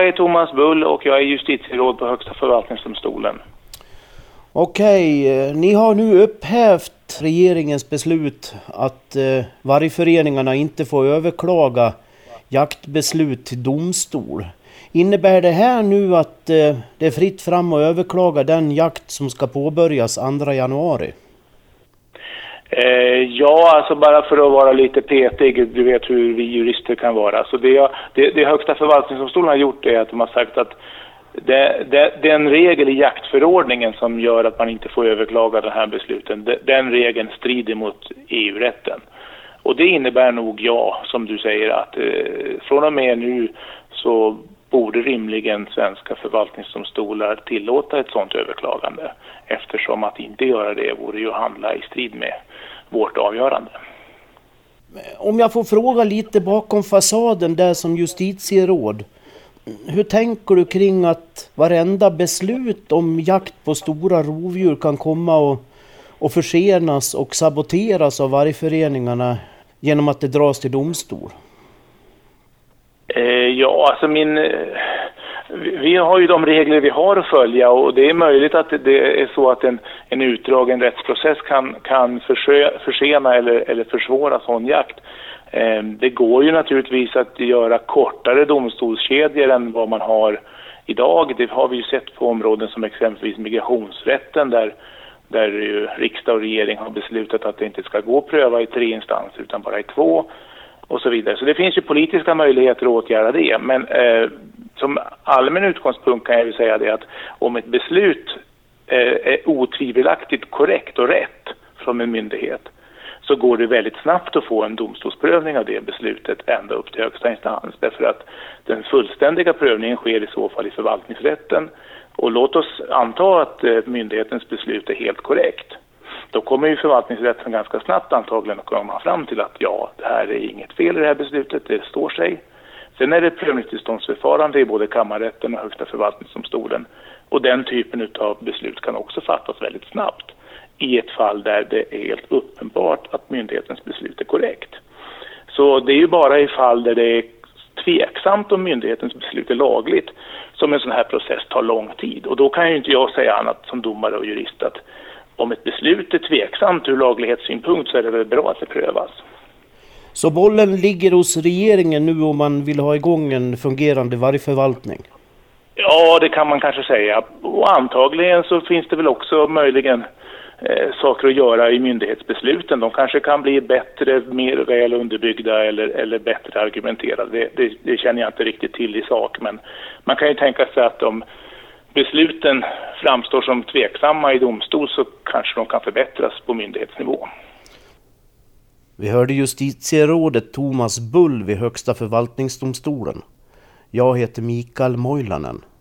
Jag är Thomas Bull och jag är justitieråd på Högsta förvaltningsdomstolen. Okej, ni har nu upphävt regeringens beslut att vargföreningarna inte får överklaga jaktbeslut till domstol. Innebär det här nu att det är fritt fram att överklaga den jakt som ska påbörjas 2 januari? Ja, alltså bara för att vara lite petig, du vet hur vi jurister kan vara. Så det Högsta förvaltningsdomstolen har gjort är att de har sagt att det är en regel i jaktförordningen som gör att man inte får överklaga den här besluten. Den regeln strider mot EU-rätten. Och det innebär nog, ja, som du säger, att från och med nu så borde rimligen svenska förvaltningsdomstolar tillåta ett sådant överklagande. Eftersom att inte göra det vore ju handla i strid med vårt avgörande. Om jag får fråga lite bakom fasaden där som justitieråd. Hur tänker du kring att varenda beslut om jakt på stora rovdjur kan komma och försenas och saboteras av vargföreningarna genom att det dras till domstol? Ja, alltså vi har ju de regler vi har att följa och det är möjligt att det är så att en utdragen rättsprocess kan försena eller försvåra sån jakt. Det går ju naturligtvis att göra kortare domstolskedjor än vad man har idag. Det har vi ju sett på områden som exempelvis migrationsrätten där ju riksdag och regering har beslutat att det inte ska gå att pröva i 3 instanser utan bara i 2 och så vidare. Så det finns ju politiska möjligheter att åtgärda det. Men som allmän utgångspunkt kan jag ju säga det att om ett beslut är otvivelaktigt korrekt och rätt från en myndighet så går det väldigt snabbt att få en domstolsprövning av det beslutet ända upp till högsta instans. Därför att den fullständiga prövningen sker i så fall i förvaltningsrätten. Och låt oss anta att myndighetens beslut är helt korrekt. Då kommer ju förvaltningsrätten ganska snabbt antagligen att komma fram till att ja, det här är inget fel i det här beslutet, det står sig. Sen är det prövningstillståndsförfarande i både kammarrätten och högsta förvaltningsdomstolen. Och den typen av beslut kan också fattas väldigt snabbt i ett fall där det är helt uppenbart att myndighetens beslut är korrekt. Så det är ju bara i fall där det är tveksamt om myndighetens beslut är lagligt som en sån här process tar lång tid. Och då kan ju inte jag säga annat som domare och jurist att om ett beslut är tveksamt ur laglighetssynpunkt så är det väl bra att det prövas. Så bollen ligger hos regeringen nu om man vill ha igång en fungerande vargförvaltning? Ja, det kan man kanske säga. Och antagligen så finns det väl också möjligen saker att göra i myndighetsbesluten. De kanske kan bli bättre, mer väl underbyggda eller bättre argumenterade. Det känner jag inte riktigt till i sak, men man kan ju tänka sig att om besluten framstår som tveksamma i domstol så kanske de kan förbättras på myndighetsnivå. Vi hörde justitierådet Thomas Bull vid Högsta förvaltningsdomstolen. Jag heter Mikael Moilanen.